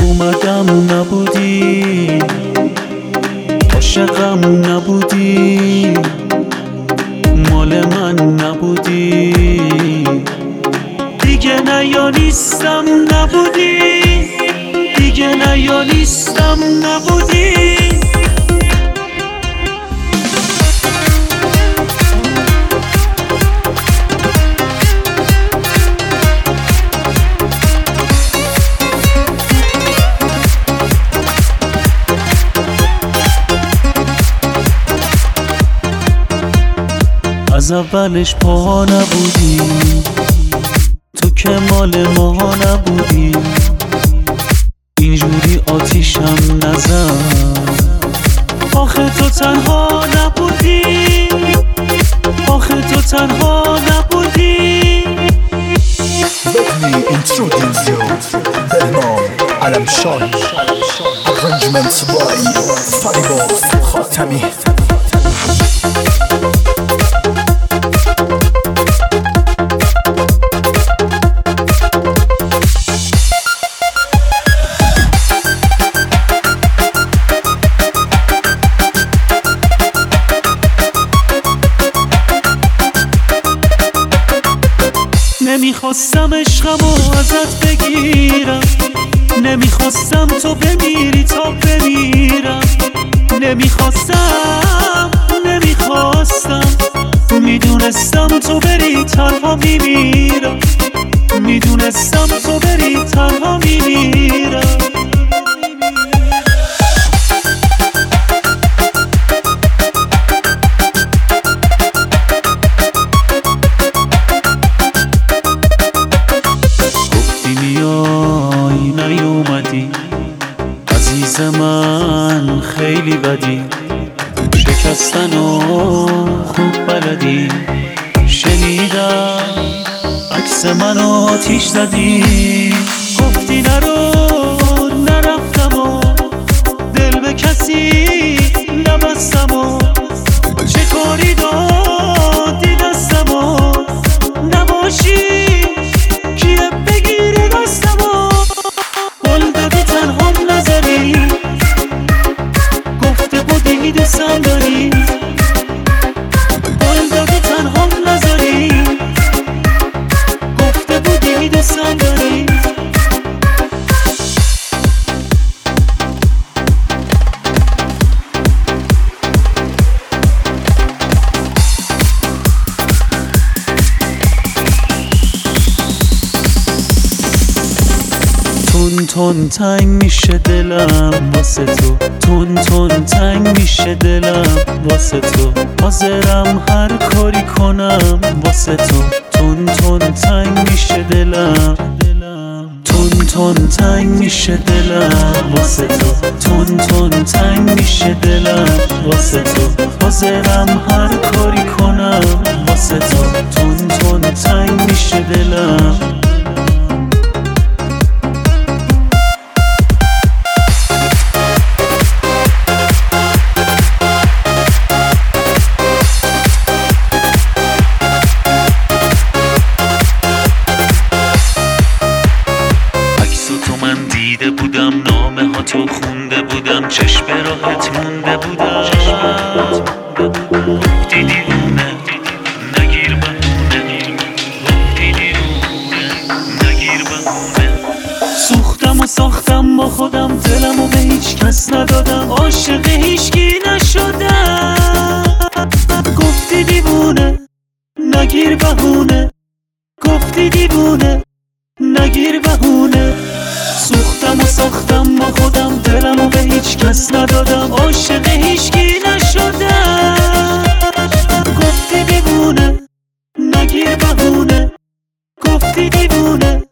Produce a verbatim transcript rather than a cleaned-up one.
اومدم نبودی، عاشقم نبودی، مال من نبودی، دیگه نه یا نیستم نبودی، دیگه نه یا نیستم نبودی. از اولش پا نبودی، تو که مال ما نبودی، اینجوری آتیشم نزن. آخه تو تنها نبودی، آخه تو تنها نبودی. Let me introduce you بهنام علمشان. Arrangements by فریبرز خاتمی. نمیخواستم عشقمو ازت بگیرم، نمیخواستم تو بمیری تا بمیرم، نمیخواستم نمیخواستم میدونستم تو بری تنها میمیرم، میدونستم تو بری تنها میمیرم. نیومدی عزیز من، خیلی بدی، شکستن و خوب بلدی. شنیدم عکس منو آتیش زدی، گفتی نرو نرفتم و دل به کسی نبستم و چه کاری دادی دستم و نباشی کیه بگیری دستم و قول دادی تنهام نذاری، گفته بودی دوستم داری، قول دادی تنهام نذاری، گفته بودی دوستم داری. تون تون تنگ میشه دلم واسه تو، تون تون تنگ میشه دلم واسه تو، حاضرم هر کاری کنم واسه تو. تون تون تنگ میشه دلم، تون تون تنگ میشه دلم واسه تو، تون تون تنگ میشه دلم واسه تو، حاضرم هر کاری کنم واسه تو. تون تون تنگ میشه دلم. دیده بودم نامه ها تو خونده بودم، چشم راحت مونده بودم. گفتی دیوونه نگیر بهونه، گفتی دیوونه نگیر بهونه. سوختم و ساختم با خودم، دلم و به هیچ کس ندادم، عاشق هیچکی نشدم. گفتی دیوونه نگیر بهونه، گفتی دیوونه نگیر بهونه. سوختم و ساختم با خودم، دلم و به هیچ کس ندادم، عاشق هیچکی نشدم. گفتی دیوونه نگیر بهونه، گفتی دیوونه